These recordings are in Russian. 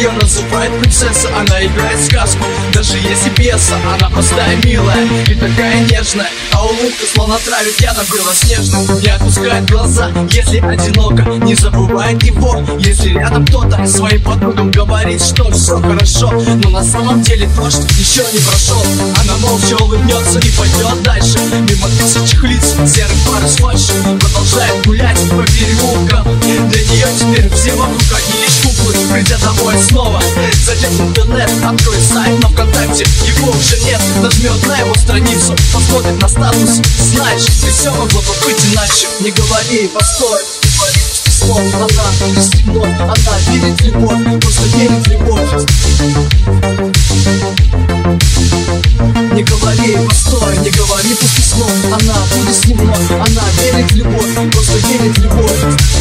Ее называют принцесса, она играет сказку. Даже если пьеса, она простая, милая и такая нежная. А улыбка словно травит ядом белоснежным. Не отпускает глаза, если одиноко, не забывает его, если рядом кто-то своим подругам говорит, что все хорошо. Но на самом деле дождь еще не прошел. Она молча улыбнется и пойдет дальше, мимо тысяч лиц, серых пар с фальши. Продолжает гулять по переулкам. Для нее теперь все вокруг одни лишь куклы. Придя домой снова, зайдет в интернет, откроет сайт на ВКонтакте, его уже нет. Нажмет на его страницу, посмотрит на статус. Знаешь, ведь все могло бы быть иначе. Не говори, постой, слов, она без темнот, она верит в любовь, просто верит в любовь. Не говори, постой, не говори пустых слов, она будет с ним вновь, она верит в любовь, просто верит в любовь.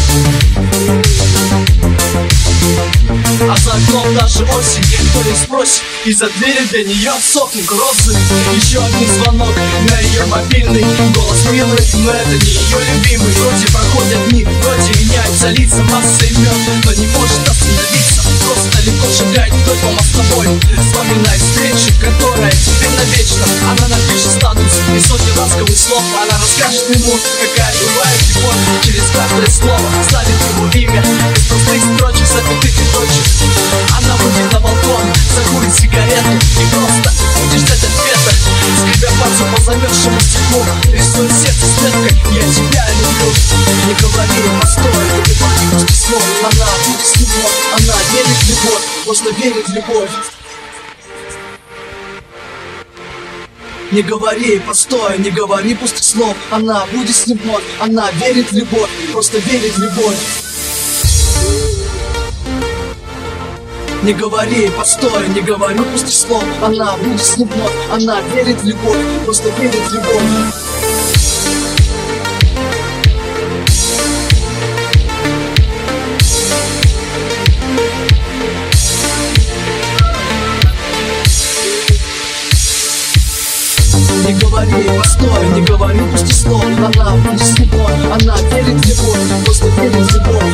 А за окном даже осень, кто не спросит, из-за двери для нее сохнут розы. Еще один звонок на ее мобильный, голос милый, но это не ее любимый. Вроде проходят дни, вроде меняются лица, масса имен, но не может остановиться. Просто легко шагает вдоль по мостовой, вспоминает встречи, которая теперь навечно. Она напишет статус и сотни ласковых слов. Она расскажет ему, какая бывает любовь. Через каждое слово ставит его имя, из простых строчек, запятых и точек. Она выйдет на балкон, закурит сигарету и просто будет ждать ответа. Скребя пальцем по замерзшему стеклу, рисует сердце с меткой «Я тебя люблю». Не говори, постой, не говори пустых слов, она будет с него, она верит в любовь, просто верит в любовь. Не говори, постой, не говори пустых слов, она будет с ним вновь, она верит в любовь, просто верит в любовь. Не говори, постой, не говори пустых слов, она будет с ним вновь, она верит в любовь, просто верит в любовь. Не говори, постой, не говори пустых слов, она будет с ним вновь, она верит в любовь, просто верит в любовь.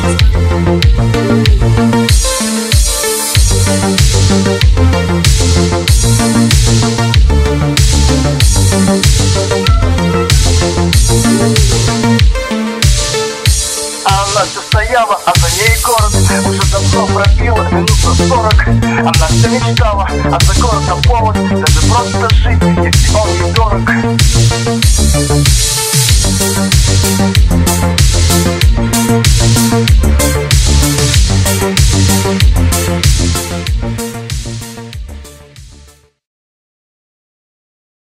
Она все стояла, а за ней город уже давно пробила минут за 40. Она все мечтала, а за городом повод даже просто жить, если он ей дорог.